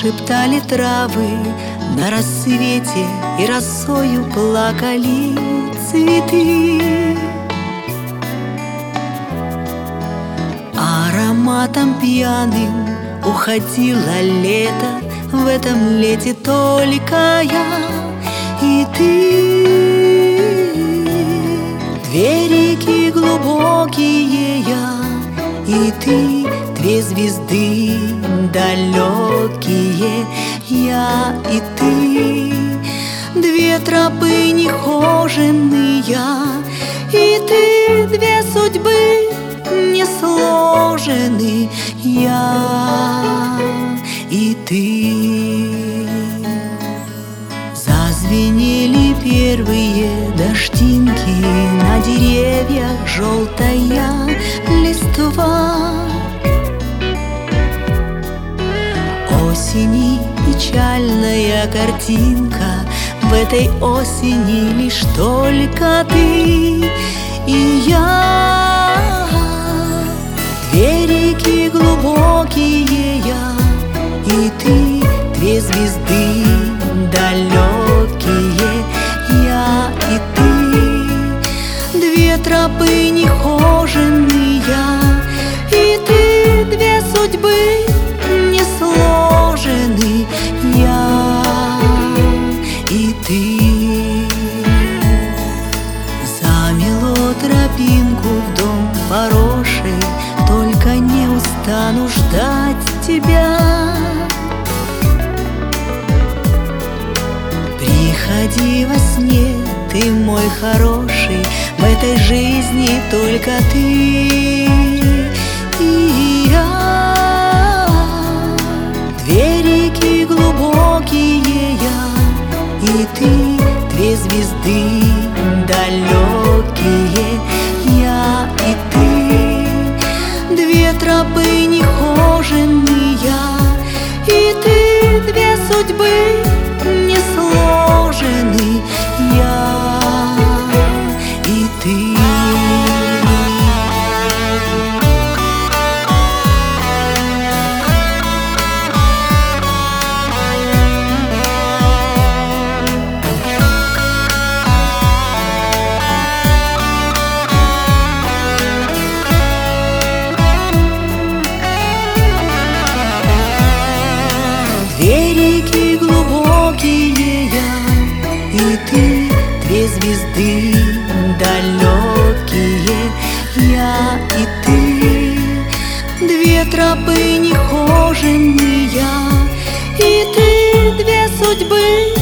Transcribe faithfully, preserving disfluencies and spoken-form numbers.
шептали травы на рассвете, и росою плакали цветы. Ароматом пьяным уходило лето, в этом лете только я и ты. Две реки глубокие я и ты, две звезды далекие я и ты, две тропы нехоженные я и ты, две судьбы не сложены я и ты. Зазвенели первые дождинки, на деревьях желтая листва. Осени печальная картинка, в этой осени лишь только ты и я. Две реки глубокие я и ты, две звезды далекие я и ты, две тропы нехоженные я и ты, две судьбы не сложены я и ты. Замело тропинку в дом поросший, только не устану ждать тебя. Приходи во сне, ты мой хороший, в этой жизни только ты и я. Две реки глубокие я и ты, две звезды далекие я и ты, две тропы нехоженные я и ты, две судьбы не сложены я и ты. Две реки глубокие я и ты, две звезды далекие я и ты, две тропы нехоженные я и ты, две судьбы